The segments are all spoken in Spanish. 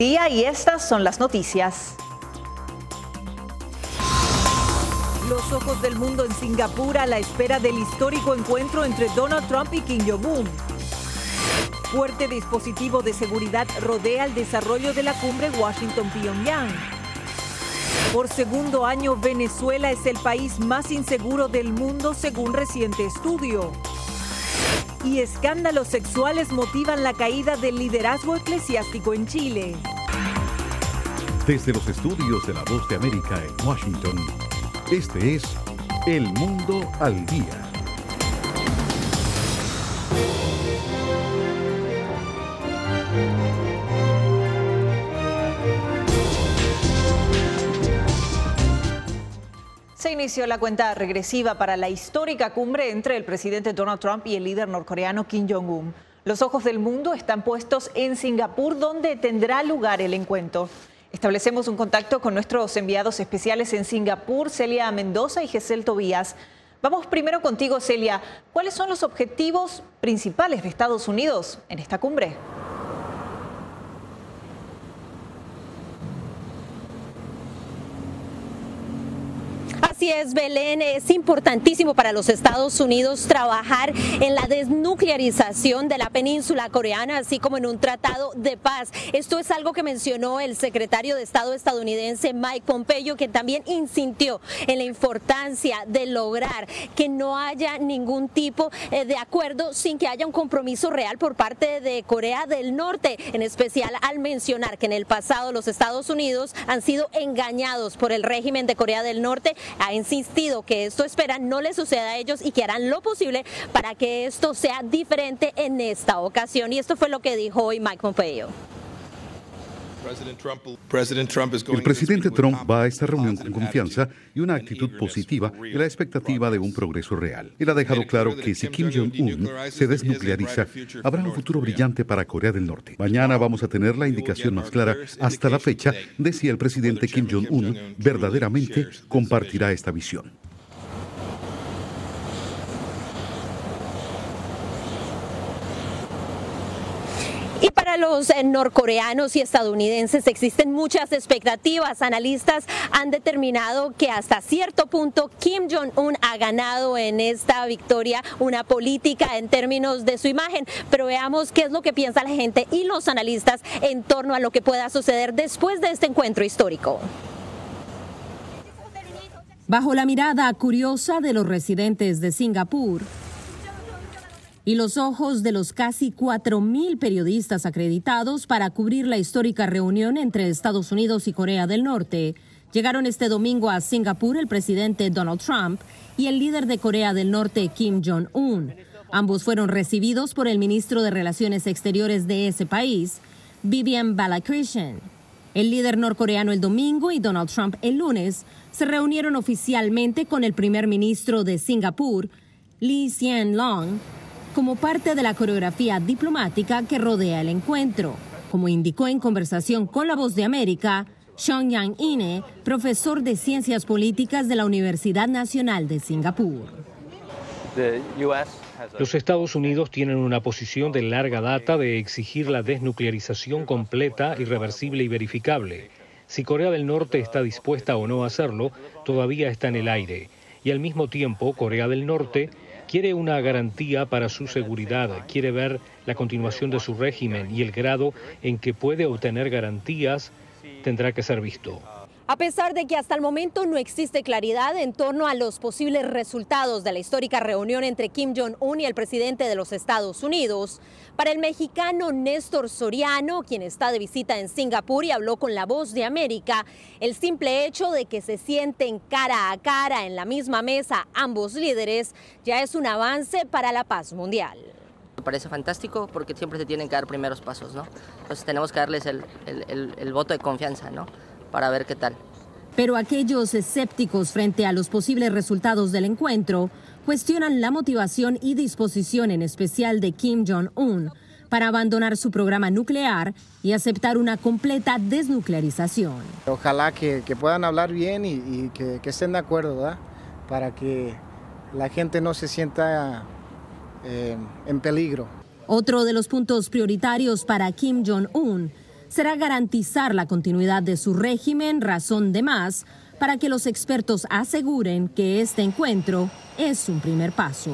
Y estas son las noticias. Los ojos del mundo en Singapur a la espera del histórico encuentro entre Donald Trump y Kim Jong-un. Fuerte dispositivo de seguridad rodea el desarrollo de la cumbre Washington-Pyongyang. Por segundo año, Venezuela es el país más inseguro del mundo según reciente estudio. Y escándalos sexuales motivan la caída del liderazgo eclesiástico en Chile. Desde los estudios de La Voz de América en Washington, este es El Mundo al Día. Se inició la cuenta regresiva para la histórica cumbre entre el presidente Donald Trump y el líder norcoreano Kim Jong-un. Los ojos del mundo están puestos en Singapur, donde tendrá lugar el encuentro. Establecemos un contacto con nuestros enviados especiales en Singapur, Celia Mendoza y Gesell Tobías. Vamos primero contigo, Celia. ¿Cuáles son los objetivos principales de Estados Unidos en esta cumbre? Así es, Belén, es importantísimo para los Estados Unidos trabajar en la desnuclearización de la península coreana, así como en un tratado de paz. Esto es algo que mencionó el secretario de Estado estadounidense Mike Pompeo, que también insistió en la importancia de lograr que no haya ningún tipo de acuerdo sin que haya un compromiso real por parte de Corea del Norte, en especial al mencionar que en el pasado los Estados Unidos han sido engañados por el régimen de Corea del Norte. Ha insistido que esto espera no le suceda a ellos y que harán lo posible para que esto sea diferente en esta ocasión. Y esto fue lo que dijo hoy Mike Pompeo. El presidente Trump va a esta reunión con confianza y una actitud positiva y la expectativa de un progreso real. Él ha dejado claro que si Kim Jong-un se desnucleariza, habrá un futuro brillante para Corea del Norte. Mañana vamos a tener la indicación más clara hasta la fecha de si el presidente Kim Jong-un verdaderamente compartirá esta visión. Para los norcoreanos y estadounidenses existen muchas expectativas. Analistas han determinado que hasta cierto punto Kim Jong-un ha ganado en esta victoria una política en términos de su imagen. Pero veamos qué es lo que piensa la gente y los analistas en torno a lo que pueda suceder después de este encuentro histórico. Bajo la mirada curiosa de los residentes de Singapur y los ojos de los casi 4.000 periodistas acreditados para cubrir la histórica reunión entre Estados Unidos y Corea del Norte, llegaron este domingo a Singapur el presidente Donald Trump y el líder de Corea del Norte, Kim Jong-un. Ambos fueron recibidos por el ministro de Relaciones Exteriores de ese país, Vivian Balakrishnan. El líder norcoreano el domingo y Donald Trump el lunes se reunieron oficialmente con el primer ministro de Singapur, Lee Hsien Loong, como parte de la coreografía diplomática que rodea el encuentro, como indicó en conversación con La Voz de América, Seong Yang-ine, profesor de Ciencias Políticas de la Universidad Nacional de Singapur. Los Estados Unidos tienen una posición de larga data de exigir la desnuclearización completa, irreversible y verificable. Si Corea del Norte está dispuesta o no a hacerlo, todavía está en el aire. Y al mismo tiempo, Corea del Norte quiere una garantía para su seguridad, quiere ver la continuación de su régimen y el grado en que puede obtener garantías tendrá que ser visto. A pesar de que hasta el momento no existe claridad en torno a los posibles resultados de la histórica reunión entre Kim Jong-un y el presidente de los Estados Unidos, para el mexicano Néstor Soriano, quien está de visita en Singapur y habló con La Voz de América, el simple hecho de que se sienten cara a cara en la misma mesa ambos líderes ya es un avance para la paz mundial. Me parece fantástico porque siempre se tienen que dar primeros pasos, ¿no? Entonces tenemos que darles el voto de confianza, ¿no? Para ver qué tal. Pero aquellos escépticos frente a los posibles resultados del encuentro cuestionan la motivación y disposición en especial de Kim Jong-un para abandonar su programa nuclear y aceptar una completa desnuclearización. Ojalá que puedan hablar bien y que estén de acuerdo, ¿verdad? Para que la gente no se sienta en peligro. Otro de los puntos prioritarios para Kim Jong-un será garantizar la continuidad de su régimen, razón de más para que los expertos aseguren que este encuentro es un primer paso.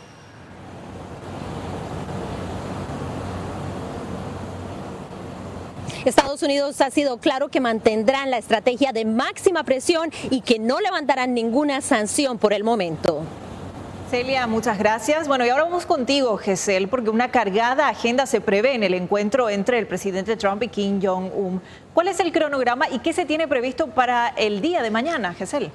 Estados Unidos ha sido claro que mantendrán la estrategia de máxima presión y que no levantarán ninguna sanción por el momento. Celia, muchas gracias. Bueno, y ahora vamos contigo, Gesell, porque una cargada agenda se prevé en el encuentro entre el presidente Trump y Kim Jong-un. ¿Cuál es el cronograma y qué se tiene previsto para el día de mañana, Gesell?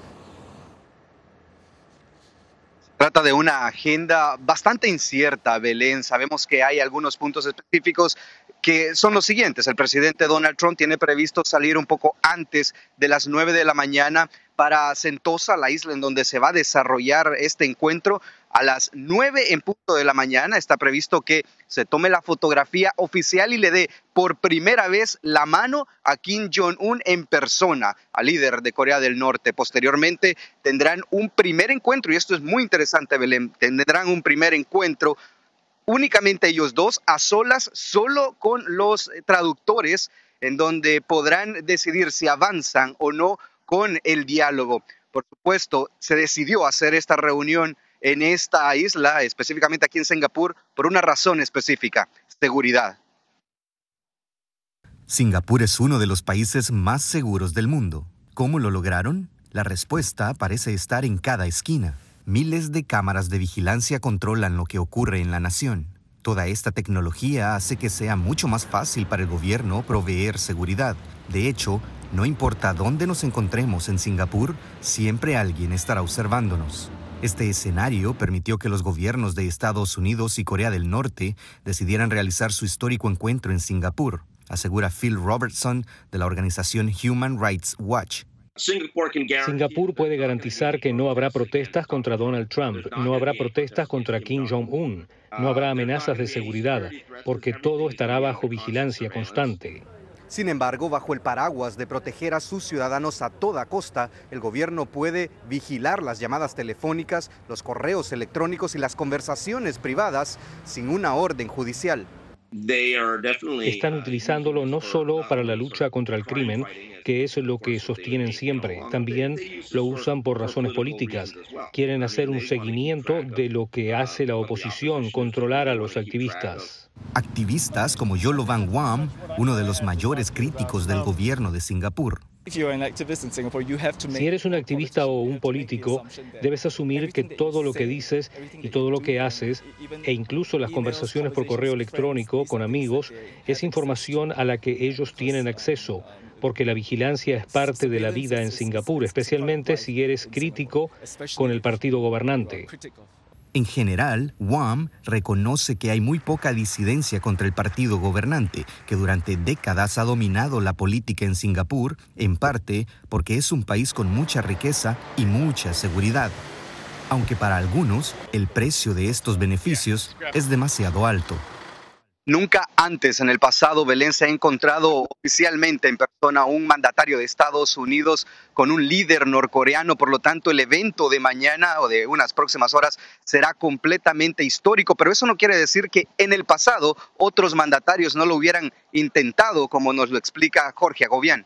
Trata de una agenda bastante incierta, Belén. Sabemos que hay algunos puntos específicos que son los siguientes. El presidente Donald Trump tiene previsto salir un poco antes de las 9 de la mañana para Sentosa, la isla en donde se va a desarrollar este encuentro. A las 9 en punto de la mañana está previsto que se tome la fotografía oficial y le dé por primera vez la mano a Kim Jong-un en persona, al líder de Corea del Norte. Posteriormente tendrán un primer encuentro, y esto es muy interesante, Belén, tendrán un primer encuentro únicamente ellos dos, a solas, solo con los traductores, en donde podrán decidir si avanzan o no con el diálogo. Por supuesto, se decidió hacer esta reunión en esta isla, específicamente aquí en Singapur, por una razón específica: seguridad. Singapur es uno de los países más seguros del mundo. ¿Cómo lo lograron? La respuesta parece estar en cada esquina. Miles de cámaras de vigilancia controlan lo que ocurre en la nación. Toda esta tecnología hace que sea mucho más fácil para el gobierno proveer seguridad. De hecho, no importa dónde nos encontremos en Singapur, siempre alguien estará observándonos. Este escenario permitió que los gobiernos de Estados Unidos y Corea del Norte decidieran realizar su histórico encuentro en Singapur, asegura Phil Robertson de la organización Human Rights Watch. Singapur puede garantizar que no habrá protestas contra Donald Trump, no habrá protestas contra Kim Jong-un, no habrá amenazas de seguridad, porque todo estará bajo vigilancia constante. Sin embargo, bajo el paraguas de proteger a sus ciudadanos a toda costa, el gobierno puede vigilar las llamadas telefónicas, los correos electrónicos y las conversaciones privadas sin una orden judicial. Están utilizándolo no solo para la lucha contra el crimen, que es lo que sostienen siempre, también lo usan por razones políticas. Quieren hacer un seguimiento de lo que hace la oposición, controlar a los activistas. Activistas como Yolovan Wham, uno de los mayores críticos del gobierno de Singapur. Si eres un activista o un político, debes asumir que todo lo que dices y todo lo que haces, e incluso las conversaciones por correo electrónico con amigos, es información a la que ellos tienen acceso, porque la vigilancia es parte de la vida en Singapur, especialmente si eres crítico con el partido gobernante. En general, Wham reconoce que hay muy poca disidencia contra el partido gobernante, que durante décadas ha dominado la política en Singapur, en parte porque es un país con mucha riqueza y mucha seguridad. Aunque para algunos, el precio de estos beneficios es demasiado alto. Nunca antes en el pasado, Belén, se ha encontrado oficialmente en persona un mandatario de Estados Unidos con un líder norcoreano. Por lo tanto, el evento de mañana o de unas próximas horas será completamente histórico. Pero eso no quiere decir que en el pasado otros mandatarios no lo hubieran intentado, como nos lo explica Jorge Agobián.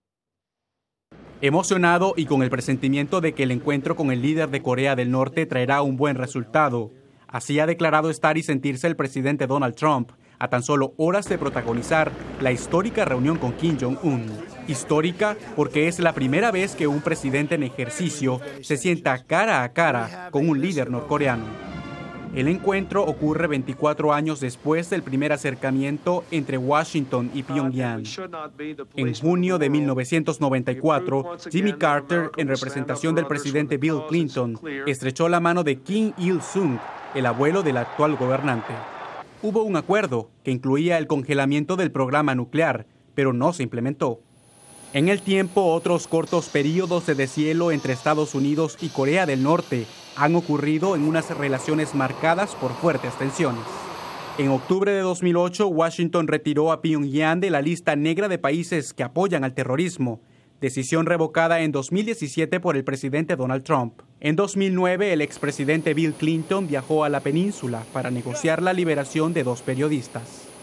Emocionado y con el presentimiento de que el encuentro con el líder de Corea del Norte traerá un buen resultado. Así ha declarado estar y sentirse el presidente Donald Trump, a tan solo horas de protagonizar la histórica reunión con Kim Jong-un. Histórica porque es la primera vez que un presidente en ejercicio se sienta cara a cara con un líder norcoreano. El encuentro ocurre 24 años después del primer acercamiento entre Washington y Pyongyang. En junio de 1994, Jimmy Carter, en representación del presidente Bill Clinton, estrechó la mano de Kim Il-sung, el abuelo del actual gobernante. Hubo un acuerdo que incluía el congelamiento del programa nuclear, pero no se implementó. En el tiempo, otros cortos periodos de deshielo entre Estados Unidos y Corea del Norte han ocurrido en unas relaciones marcadas por fuertes tensiones. En octubre de 2008, Washington retiró a Pyongyang de la lista negra de países que apoyan al terrorismo, decisión revocada en 2017 por el presidente Donald Trump. En 2009, el expresidente Bill Clinton viajó a la península para negociar la liberación de 2 periodistas.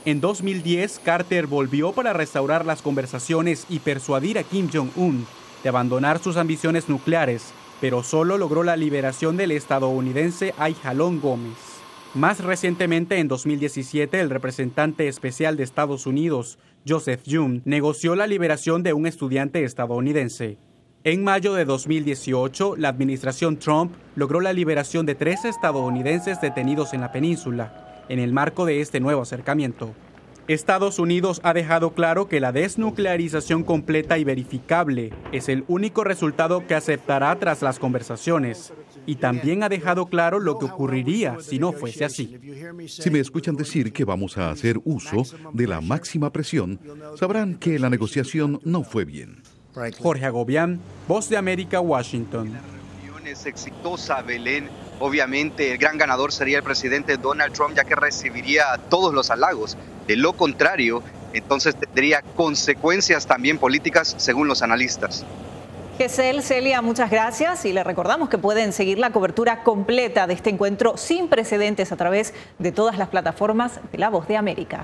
En 2010, Carter volvió para restaurar las conversaciones y persuadir a Kim Jong-un de abandonar sus ambiciones nucleares, pero solo logró la liberación del estadounidense Ayjalon Gómez. Más recientemente, en 2017, el representante especial de Estados Unidos, Joseph Yun, negoció la liberación de un estudiante estadounidense. En mayo de 2018, la administración Trump logró la liberación de 3 estadounidenses detenidos en la península, en el marco de este nuevo acercamiento. Estados Unidos ha dejado claro que la desnuclearización completa y verificable es el único resultado que aceptará tras las conversaciones. Y también ha dejado claro lo que ocurriría si no fuese así. Si me escuchan decir que vamos a hacer uso de la máxima presión, sabrán que la negociación no fue bien. Jorge Agobián, Voz de América, Washington. Es exitosa, Belén. Obviamente el gran ganador sería el presidente Donald Trump, ya que recibiría todos los halagos. De lo contrario, entonces tendría consecuencias también políticas, según los analistas. Gesell, Celia, muchas gracias y le recordamos que pueden seguir la cobertura completa de este encuentro sin precedentes a través de todas las plataformas de La Voz de América.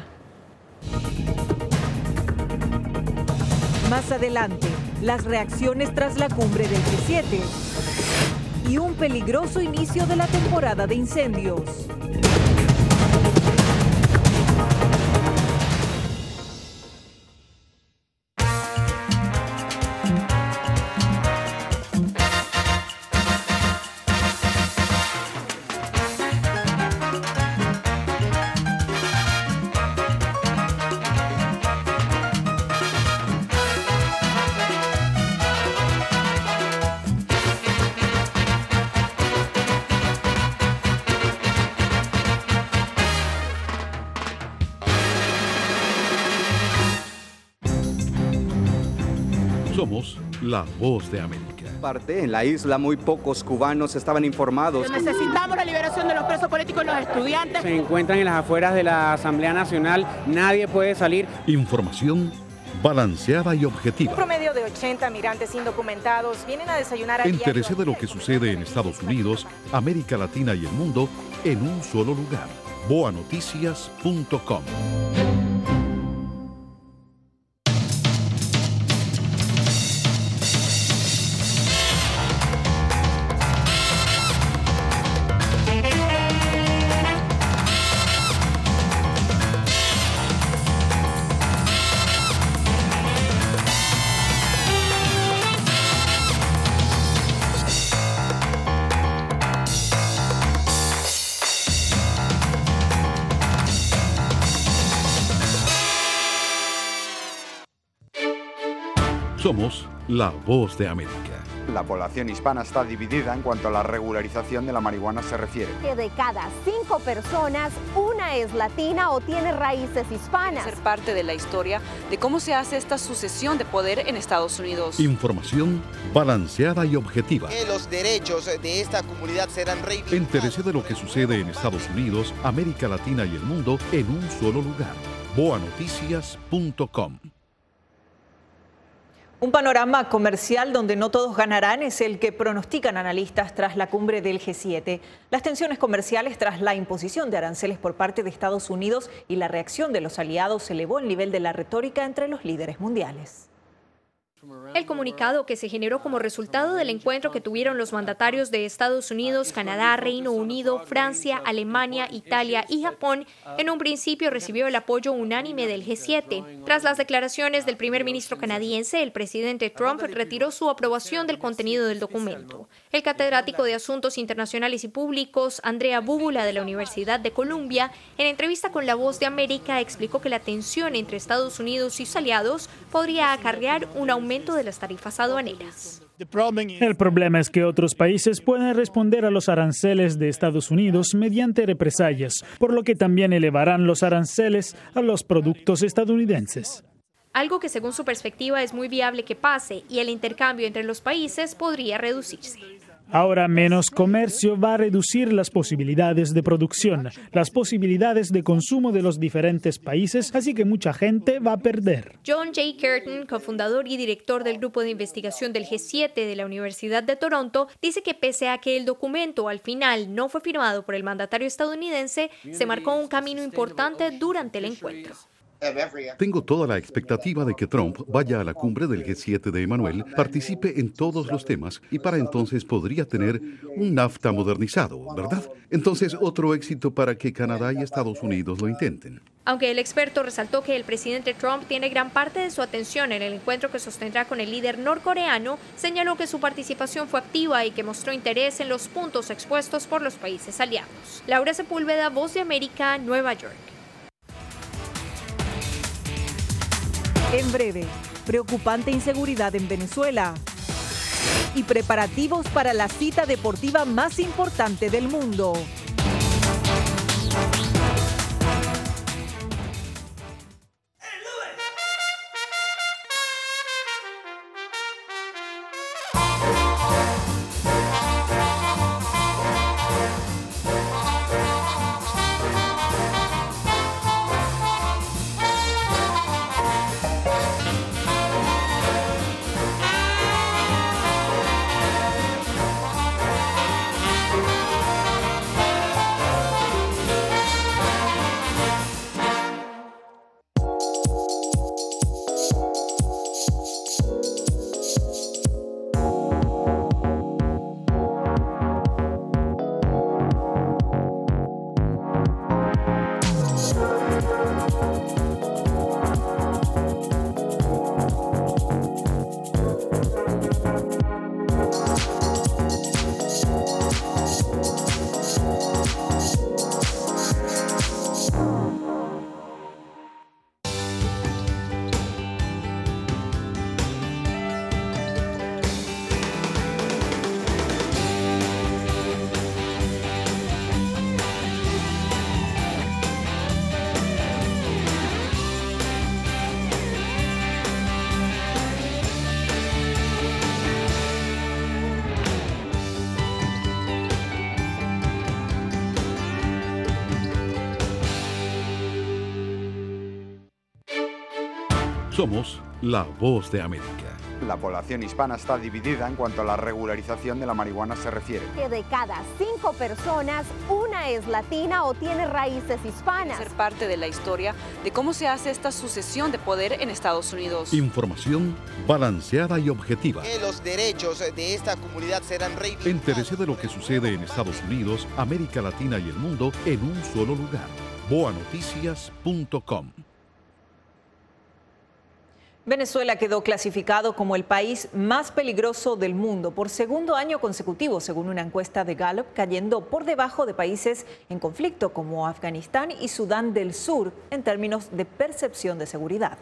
Más adelante, las reacciones tras la cumbre del G7 y un peligroso inicio de la temporada de incendios. Somos La Voz de América. En la isla muy pocos cubanos estaban informados. Necesitamos la liberación de los presos políticos y los estudiantes. Se encuentran en las afueras de la Asamblea Nacional, nadie puede salir. Información balanceada y objetiva. Un promedio de 80 migrantes indocumentados vienen a desayunar a Entérese de lo que sucede en Estados Unidos, América Latina y el mundo en un solo lugar. boanoticias.com. Somos La Voz de América. La población hispana está dividida en cuanto a la regularización de la marihuana se refiere. Que de cada 5 personas, una es latina o tiene raíces hispanas. Ser parte de la historia de cómo se hace esta sucesión de poder en Estados Unidos. Información balanceada y objetiva. Que los derechos de esta comunidad serán reivindicados. Entérese de lo que sucede en Estados Unidos, América Latina y el mundo en un solo lugar. boanoticias.com. Un panorama comercial donde no todos ganarán es el que pronostican analistas tras la cumbre del G7. Las tensiones comerciales tras la imposición de aranceles por parte de Estados Unidos y la reacción de los aliados elevó el nivel de la retórica entre los líderes mundiales. El comunicado que se generó como resultado del encuentro que tuvieron los mandatarios de Estados Unidos, Canadá, Reino Unido, Francia, Alemania, Italia y Japón, en un principio recibió el apoyo unánime del G7. Tras las declaraciones del primer ministro canadiense, el presidente Trump retiró su aprobación del contenido del documento. El catedrático de Asuntos Internacionales y Públicos, Andrea Búbula de la Universidad de Columbia, en entrevista con La Voz de América, explicó que la tensión entre Estados Unidos y sus aliados podría acarrear un aumento de las tarifas aduaneras. El problema es que otros países pueden responder a los aranceles de Estados Unidos mediante represalias, por lo que también elevarán los aranceles a los productos estadounidenses. Algo que según su perspectiva es muy viable que pase y el intercambio entre los países podría reducirse. Ahora menos comercio va a reducir las posibilidades de producción, las posibilidades de consumo de los diferentes países, así que mucha gente va a perder. John J. Curtin, cofundador y director del grupo de investigación del G7 de la Universidad de Toronto, dice que pese a que el documento al final no fue firmado por el mandatario estadounidense, se marcó un camino importante durante el encuentro. Tengo toda la expectativa de que Trump vaya a la cumbre del G7 de Emmanuel, participe en todos los temas y para entonces podría tener un NAFTA modernizado, ¿verdad? Entonces otro éxito para que Canadá y Estados Unidos lo intenten. Aunque el experto resaltó que el presidente Trump tiene gran parte de su atención en el encuentro que sostendrá con el líder norcoreano, señaló que su participación fue activa y que mostró interés en los puntos expuestos por los países aliados. Laura Sepúlveda, Voz de América, Nueva York. En breve, preocupante inseguridad en Venezuela y preparativos para la cita deportiva más importante del mundo. Somos la Voz de América. La población hispana está dividida en cuanto a la regularización de la marihuana se refiere. Que de cada 5 personas, una es latina o tiene raíces hispanas. Ser parte de la historia de cómo se hace esta sucesión de poder en Estados Unidos. Información balanceada y objetiva. Que los derechos de esta comunidad serán reivindicados. Entérese de lo que sucede en Estados Unidos, América Latina y el mundo en un solo lugar. boanoticias.com. Venezuela quedó clasificado como el país más peligroso del mundo por segundo año consecutivo, según una encuesta de Gallup, cayendo por debajo de países en conflicto como Afganistán y Sudán del Sur en términos de percepción de seguridad.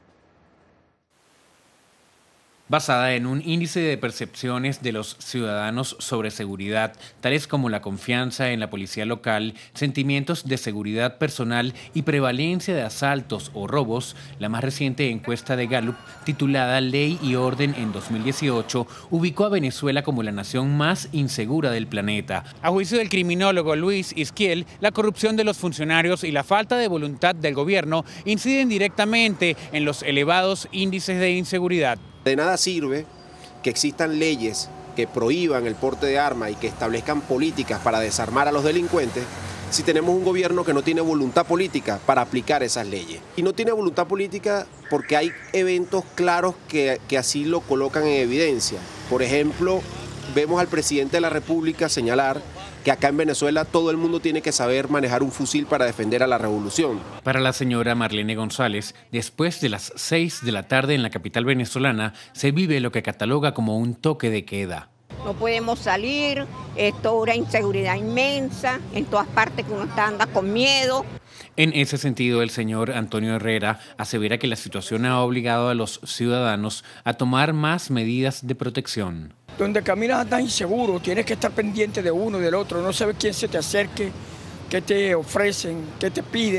Basada en un índice de percepciones de los ciudadanos sobre seguridad, tales como la confianza en la policía local, sentimientos de seguridad personal y prevalencia de asaltos o robos, la más reciente encuesta de Gallup, titulada Ley y Orden en 2018, ubicó a Venezuela como la nación más insegura del planeta. A juicio del criminólogo Luis Isquiel, la corrupción de los funcionarios y la falta de voluntad del gobierno inciden directamente en los elevados índices de inseguridad. De nada sirve que existan leyes que prohíban el porte de armas y que establezcan políticas para desarmar a los delincuentes si tenemos un gobierno que no tiene voluntad política para aplicar esas leyes. Y no tiene voluntad política porque hay eventos claros que así lo colocan en evidencia. Por ejemplo, vemos al presidente de la República señalar que acá en Venezuela todo el mundo tiene que saber manejar un fusil para defender a la revolución. Para la señora Marlene González, después de las 6 de la tarde en la capital venezolana, se vive lo que cataloga como un toque de queda. No podemos salir, esto es una inseguridad inmensa, en todas partes que uno anda con miedo. En ese sentido, el señor Antonio Herrera asevera que la situación ha obligado a los ciudadanos a tomar más medidas de protección. Donde caminas andas inseguro, tienes que estar pendiente de uno y del otro, no sabes quién se te acerque, qué te ofrecen, qué te piden.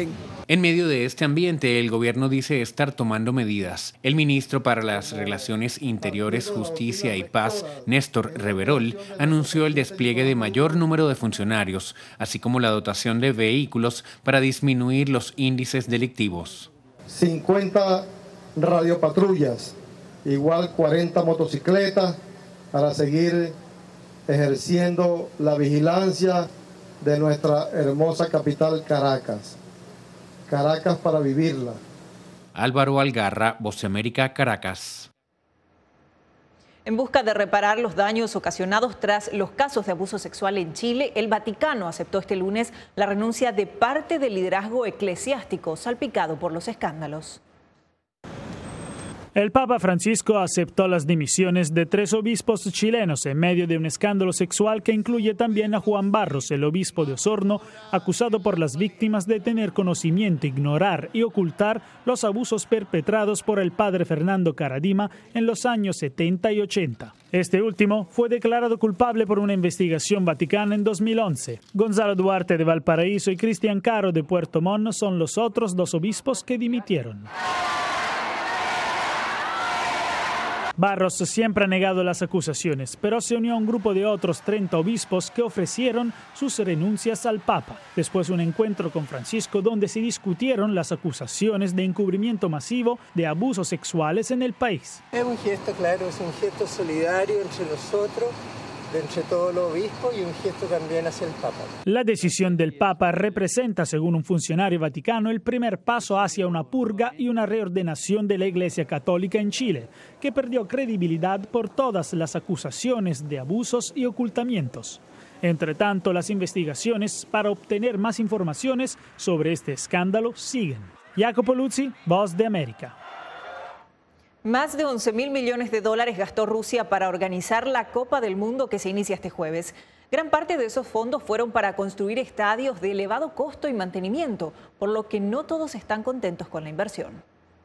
En medio de este ambiente, el gobierno dice estar tomando medidas. El ministro para las Relaciones Interiores, Justicia y Paz, Néstor Reverol, anunció el despliegue de mayor número de funcionarios, así como la dotación de vehículos para disminuir los índices delictivos. 50 radiopatrullas, igual 40 motocicletas para seguir ejerciendo la vigilancia de nuestra hermosa capital Caracas. Caracas para vivirla. Álvaro Algarra, Voz de América, Caracas. En busca de reparar los daños ocasionados tras los casos de abuso sexual en Chile, el Vaticano aceptó este lunes la renuncia de parte del liderazgo eclesiástico salpicado por los escándalos. El Papa Francisco aceptó las dimisiones de 3 obispos chilenos en medio de un escándalo sexual que incluye también a Juan Barros, el obispo de Osorno, acusado por las víctimas de tener conocimiento, ignorar y ocultar los abusos perpetrados por el padre Fernando Caradima en los años 70 y 80. Este último fue declarado culpable por una investigación vaticana en 2011. Gonzalo Duarte de Valparaíso y Cristian Caro de Puerto Montt son los otros 2 obispos que dimitieron. Barros siempre ha negado las acusaciones, pero se unió a un grupo de otros 30 obispos que ofrecieron sus renuncias al Papa. Después un encuentro con Francisco donde se discutieron las acusaciones de encubrimiento masivo de abusos sexuales en el país. Es un gesto, claro, es un gesto solidario entre nosotros, entre todos los obispos y un gesto también hacia el Papa. La decisión del Papa representa, según un funcionario vaticano, el primer paso hacia una purga y una reordenación de la Iglesia Católica en Chile, que perdió credibilidad por todas las acusaciones de abusos y ocultamientos. Entre tanto, las investigaciones para obtener más informaciones sobre este escándalo siguen. Jacopo Luzzi, Voz de América. Más de 11.000 millones de dólares gastó Rusia para organizar la Copa del Mundo que se inicia este jueves. Gran parte de esos fondos fueron para construir estadios de elevado costo y mantenimiento, por lo que no todos están contentos con la inversión.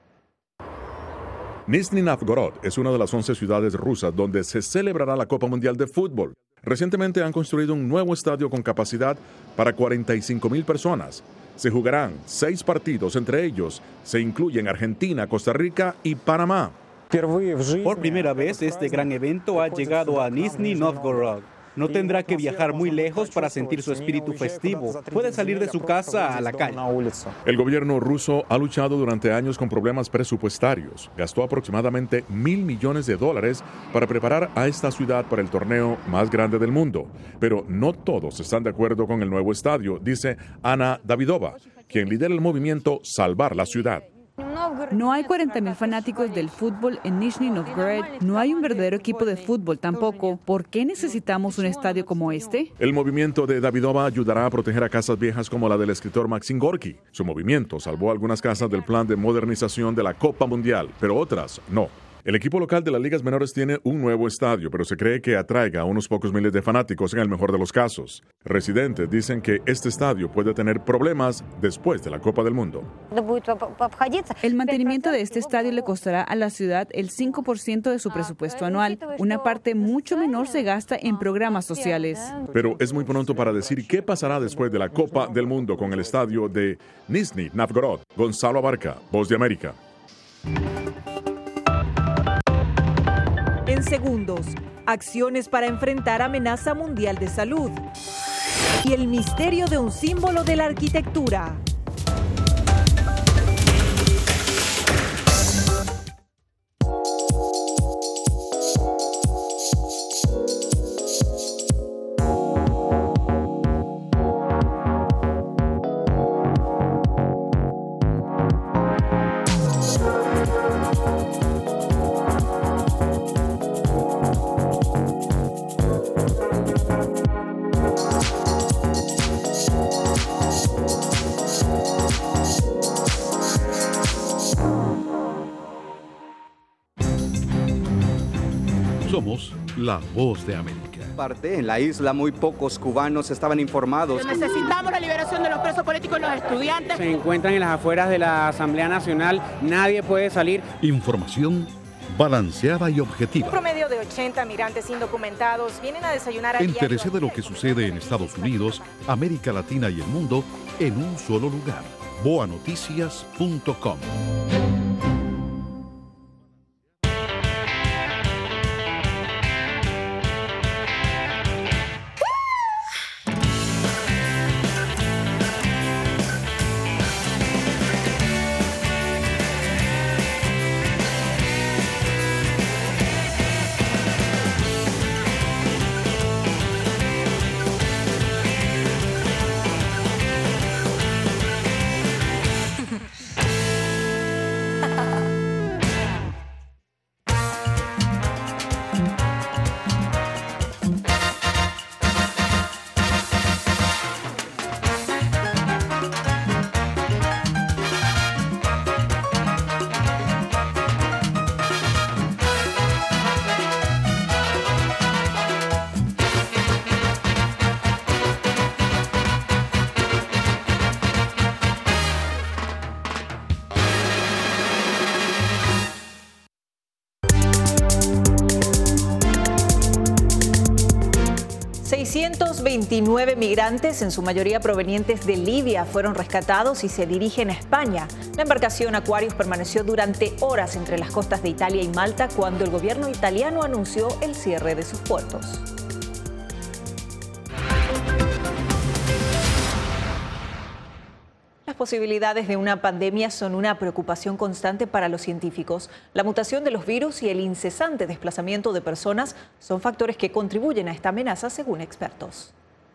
Nizhny Novgorod es una de las 11 ciudades rusas donde se celebrará la Copa Mundial de Fútbol. Recientemente han construido un nuevo estadio con capacidad para 45.000 personas. Se jugarán 6 partidos, entre ellos se incluyen Argentina, Costa Rica y Panamá. Por primera vez, este gran evento ha llegado a Nizhny Novgorod. No tendrá que viajar muy lejos para sentir su espíritu festivo. Puede salir de su casa a la calle. El gobierno ruso ha luchado durante años con problemas presupuestarios. Gastó aproximadamente $1.000 millones para preparar a esta ciudad para el torneo más grande del mundo. Pero no todos están de acuerdo con el nuevo estadio, dice Ana Davidova, quien lidera el movimiento Salvar la Ciudad. No hay 40.000 fanáticos del fútbol en Nizhny Novgorod. No hay un verdadero equipo de fútbol tampoco. ¿Por qué necesitamos un estadio como este? El movimiento de Davidova ayudará a proteger a casas viejas como la del escritor Maxim Gorky. Su movimiento salvó algunas casas del plan de modernización de la Copa Mundial, pero otras no. El equipo local de las ligas menores tiene un nuevo estadio, pero se cree que atraiga a unos pocos miles de fanáticos en el mejor de los casos. Residentes dicen que este estadio puede tener problemas después de la Copa del Mundo. El mantenimiento de este estadio le costará a la ciudad el 5% de su presupuesto anual. Una parte mucho menor se gasta en programas sociales. Pero es muy pronto para decir qué pasará después de la Copa del Mundo con el estadio de Nizhny Novgorod. Gonzalo Abarca, Voz de América. En segundos, acciones para enfrentar amenaza mundial de salud y el misterio de un símbolo de la arquitectura. Somos la Voz de América. En la isla muy pocos cubanos estaban informados. Necesitamos la liberación de los presos políticos y los estudiantes. Se encuentran en las afueras de la Asamblea Nacional. Nadie puede salir. Información balanceada y objetiva. Un promedio de 80 migrantes indocumentados vienen a desayunar a diario. Entérese de lo que sucede en Estados Unidos, América Latina y el mundo en un solo lugar. boanoticias.com. ...629 migrantes, en su mayoría provenientes de Libia, fueron rescatados y se dirigen a España. La embarcación Aquarius permaneció durante horas entre las costas de Italia y Malta cuando el gobierno italiano anunció el cierre de sus puertos. Las posibilidades de una pandemia son una preocupación constante para los científicos. La mutación de los virus y el incesante desplazamiento de personas son factores que contribuyen a esta amenaza, según expertos.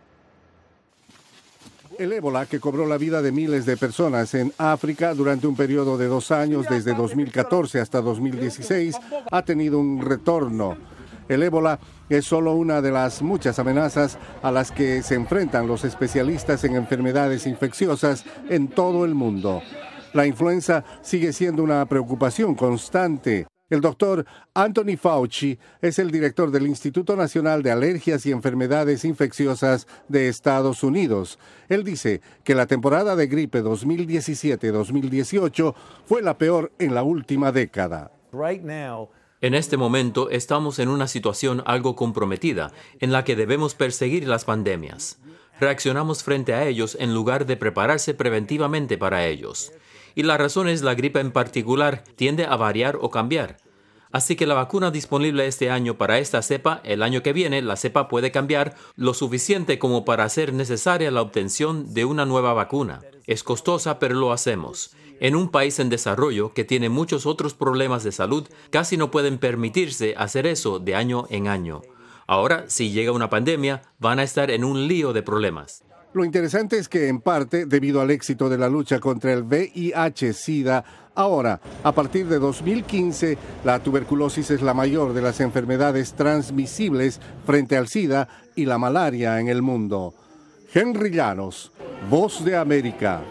El ébola, que cobró la vida de miles de personas en África durante un periodo de 2 años, desde 2014 hasta 2016, ha tenido un retorno. El ébola es solo una de las muchas amenazas a las que se enfrentan los especialistas en enfermedades infecciosas en todo el mundo. La influenza sigue siendo una preocupación constante. El doctor Anthony Fauci es el director del Instituto Nacional de Alergias y Enfermedades Infecciosas de Estados Unidos. Él dice que la temporada de gripe 2017-2018 fue la peor en la última década. En este momento estamos en una situación algo comprometida en la que debemos perseguir las pandemias. Reaccionamos frente a ellos en lugar de prepararse preventivamente para ellos. Y la razón es la gripe en particular tiende a variar o cambiar. Así que la vacuna disponible este año para esta cepa, el año que viene la cepa puede cambiar lo suficiente como para hacer necesaria la obtención de una nueva vacuna. Es costosa, pero lo hacemos. En un país en desarrollo que tiene muchos otros problemas de salud, casi no pueden permitirse hacer eso de año en año. Ahora, si llega una pandemia, van a estar en un lío de problemas. Lo interesante es que, en parte, debido al éxito de la lucha contra el VIH-Sida, ahora, a partir de 2015, la tuberculosis es la mayor de las enfermedades transmisibles frente al SIDA y la malaria en el mundo. Henry Llanos, Voz de América.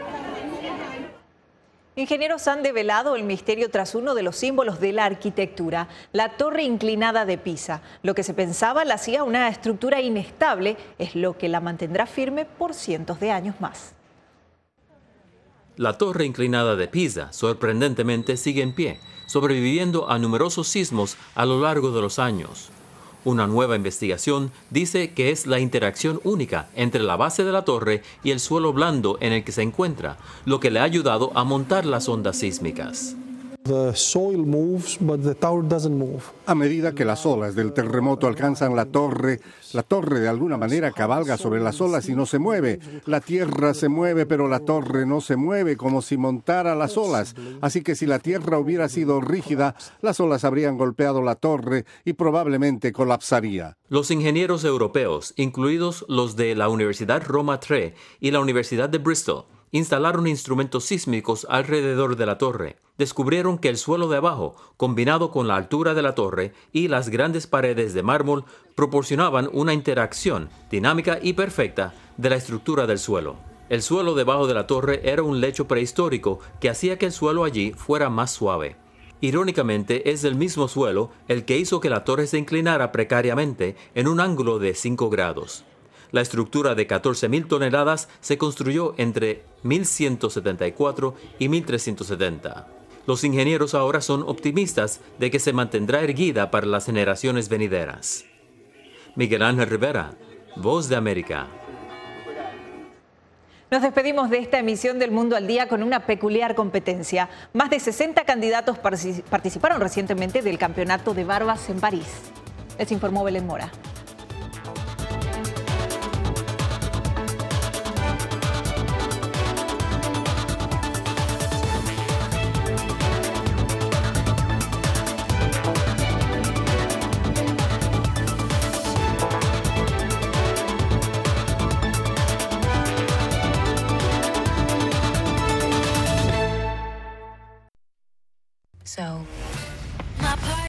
Ingenieros han develado el misterio tras uno de los símbolos de la arquitectura, la Torre Inclinada de Pisa. Lo que se pensaba la hacía una estructura inestable es lo que la mantendrá firme por cientos de años más. La Torre Inclinada de Pisa, sorprendentemente, sigue en pie, sobreviviendo a numerosos sismos a lo largo de los años. Una nueva investigación dice que es la interacción única entre la base de la torre y el suelo blando en el que se encuentra, lo que le ha ayudado a montar las ondas sísmicas. A medida que las olas del terremoto alcanzan la torre de alguna manera cabalga sobre las olas y no se mueve. La tierra se mueve, pero la torre no se mueve, como si montara las olas. Así que si la tierra hubiera sido rígida, las olas habrían golpeado la torre y probablemente colapsaría. Los ingenieros europeos, incluidos los de la Universidad Roma III y la Universidad de Bristol, instalaron instrumentos sísmicos alrededor de la torre. Descubrieron que el suelo de abajo, combinado con la altura de la torre y las grandes paredes de mármol, proporcionaban una interacción dinámica y perfecta de la estructura del suelo. El suelo debajo de la torre era un lecho prehistórico que hacía que el suelo allí fuera más suave. Irónicamente, es el mismo suelo el que hizo que la torre se inclinara precariamente en un ángulo de 5 grados. La estructura de 14.000 toneladas se construyó entre 1174 y 1370. Los ingenieros ahora son optimistas de que se mantendrá erguida para las generaciones venideras. Miguel Ángel Rivera, Voz de América. Nos despedimos de esta emisión del Mundo al Día con una peculiar competencia. Más de 60 candidatos participaron recientemente del Campeonato de Barbas en París. Les informó Belén Mora.